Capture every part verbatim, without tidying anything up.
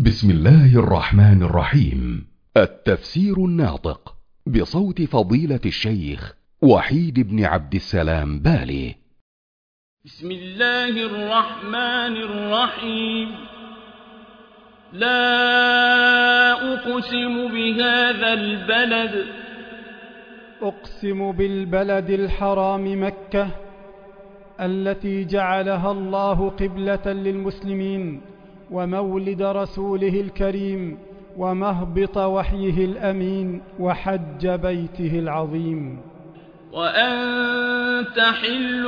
بسم الله الرحمن الرحيم. التفسير الناطق بصوت فضيلة الشيخ وحيد بن عبد السلام بالي. بسم الله الرحمن الرحيم. لا أقسم بهذا البلد. أقسم بالبلد الحرام مكة التي جعلها الله قبلة للمسلمين ومولد رسوله الكريم ومهبط وحيه الأمين وحج بيته العظيم. وأنت حل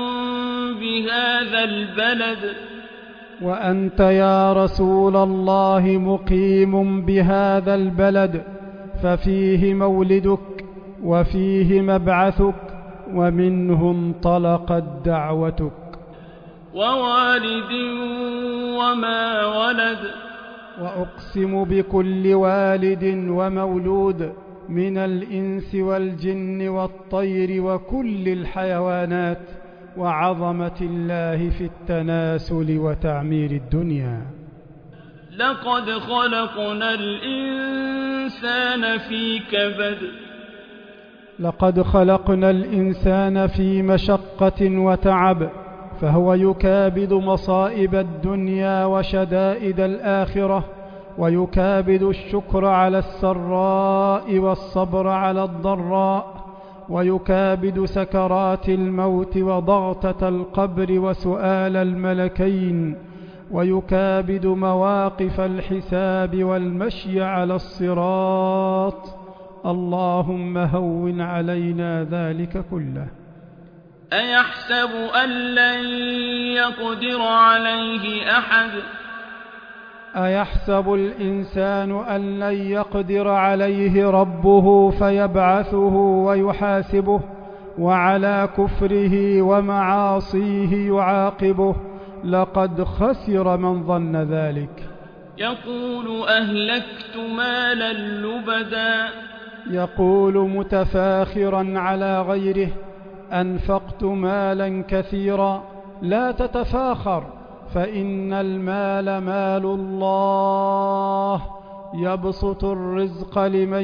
بهذا البلد. وأنت يا رسول الله مقيم بهذا البلد، ففيه مولدك وفيه مبعثك ومنه انطلقت دعوتك. ووالد وما ولد. وأقسم بكل والد ومولود من الإنس والجن والطير وكل الحيوانات وعظمة الله في التناسل وتعمير الدنيا. لقد خلقنا الإنسان في كبد. لقد خلقنا الإنسان في مشقة وتعب، فهو يكابد مصائب الدنيا وشدائد الآخرة، ويكابد الشكر على السراء والصبر على الضراء، ويكابد سكرات الموت وضغطة القبر وسؤال الملكين، ويكابد مواقف الحساب والمشي على الصراط. اللهم هون علينا ذلك كله. أيحسب أن لن يقدر عليه أحد. أيحسب الإنسان أن لن يقدر عليه ربه فيبعثه ويحاسبه، وعلى كفره ومعاصيه يعاقبه؟ لقد خسر من ظن ذلك. يقول أهلكت مالا لبدا. يقول متفاخرا على غيره: أنفقت مالا كثيرا. لا تتفاخر، فإن المال مال الله، يبسط الرزق لمن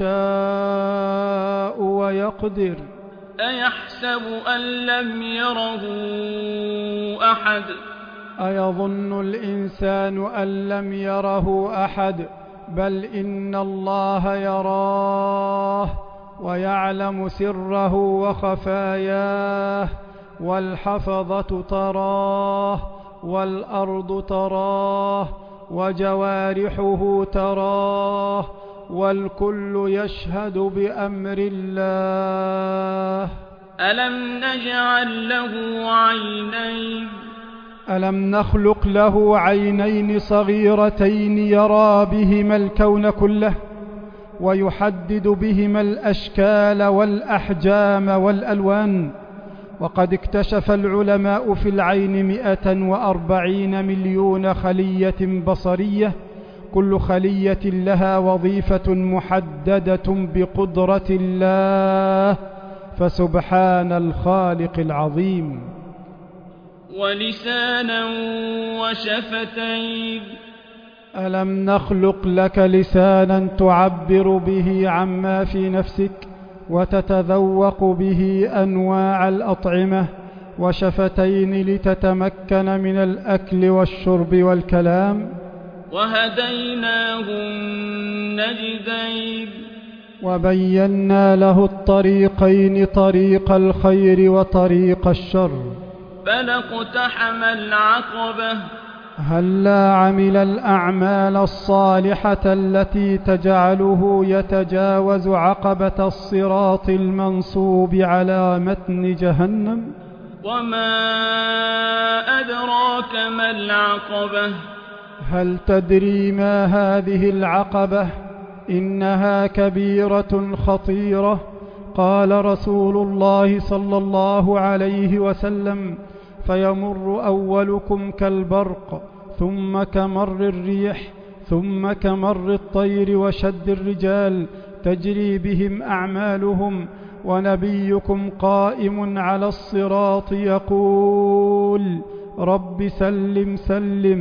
يشاء ويقدر. أيحسب أن لم يره أحد. أيظن الإنسان أن لم يره أحد؟ بل إن الله يراه ويعلم سره وخفاياه، والحفظة تراه، والأرض تراه، وجوارحه تراه، والكل يشهد بأمر الله. ألم نجعل له عينين. ألم نخلق له عينين صغيرتين يرى بهما الكون كله، ويحدد بهما الأشكال والأحجام والألوان. وقد اكتشف العلماء في العين مئة وأربعين مليون خلية بصرية، كل خلية لها وظيفة محددة بقدرة الله، فسبحان الخالق العظيم. ولسانا وشفتين. ألم نخلق لك لسانا تعبر به عما في نفسك وتتذوق به أنواع الأطعمة، وشفتين لتتمكن من الأكل والشرب والكلام. وهديناه النجدين. وبينا له الطريقين، طريق الخير وطريق الشر. فلا اقتحم العقبة. هلا عمل الأعمال الصالحة التي تجعله يتجاوز عقبة الصراط المنصوب على متن جهنم. وما أدراك ما العقبة. هل تدري ما هذه العقبة؟ إنها كبيرة خطيرة. قال رسول الله صلى الله عليه وسلم: فيمر أولكم كالبرق، ثم كمر الريح، ثم كمر الطير وشد الرجال، تجري بهم أعمالهم، ونبيكم قائم على الصراط يقول: رب سلم سلم،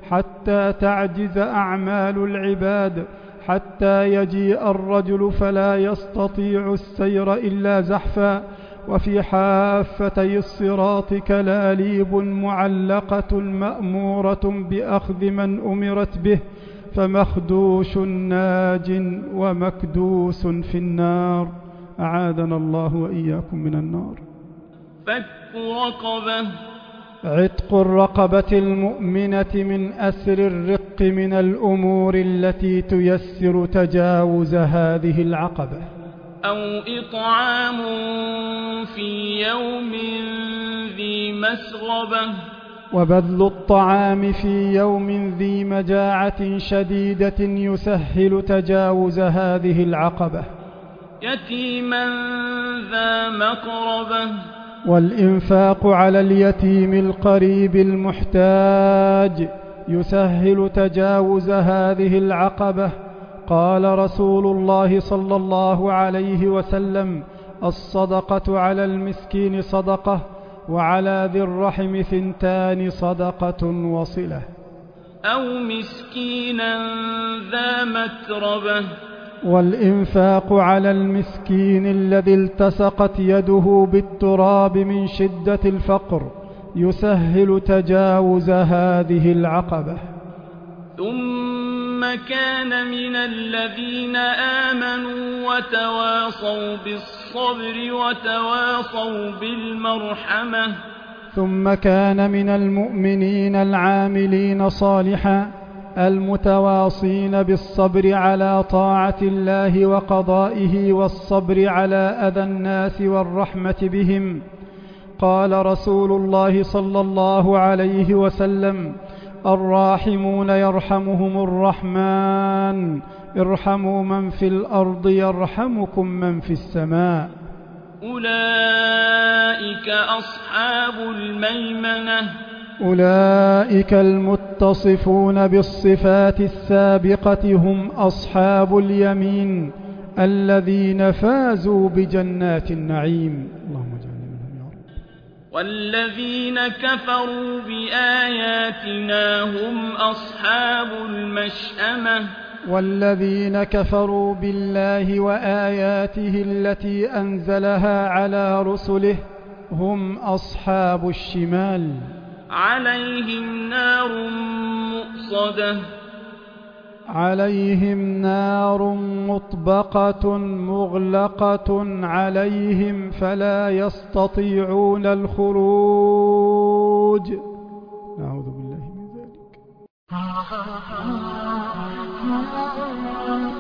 حتى تعجز أعمال العباد، حتى يجيء الرجل فلا يستطيع السير إلا زحفا. وفي حافتي الصراط كلاليب معلقة مأمورة بأخذ من أمرت به، فمخدوش ناج ومكدوس في النار. أعاذنا الله وإياكم من النار. فك رقبة، عتق الرقبة المؤمنة من أسر الرق من الأمور التي تيسر تجاوز هذه العقبة. أو إطعام في يوم ذي مسغبة، وبذل الطعام في يوم ذي مجاعة شديدة يسهل تجاوز هذه العقبة. يتيما ذا مقربة، والإنفاق على اليتيم القريب المحتاج يسهل تجاوز هذه العقبة. قال رسول الله صلى الله عليه وسلم: الصدقة على المسكين صدقة، وعلى ذي الرحم ثنتان صدقة وصلة. أو مسكينا ذا متربة، والإنفاق على المسكين الذي التصقت يده بالتراب من شدة الفقر يسهل تجاوز هذه العقبة. ثم كان من الذين آمنوا وتواصوا بالصبر وتواصوا بالمرحمة. ثم كان من المؤمنين العاملين صالحا المتواصين بالصبر على طاعة الله وقضائه، والصبر على أذى الناس والرحمة بهم. قال رسول الله صلى الله عليه وسلم: الراحمون يرحمهم الرحمن، ارحموا من في الأرض يرحمكم من في السماء. أولئك أصحاب الميمنة، أولئك المتصفون بالصفات السابقة هم أصحاب اليمين الذين فازوا بجنات النعيم. اللهم اجعلنا منهم يا رب. والذين كفروا بآياتنا هم أصحاب المشأمة، والذين كفروا بالله وآياته التي أنزلها على رسله هم أصحاب الشمال. عليهم نار مؤصدة، عليهم نار مطبقة مغلقة عليهم فلا يستطيعون الخروج. نعوذ بالله من ذلك.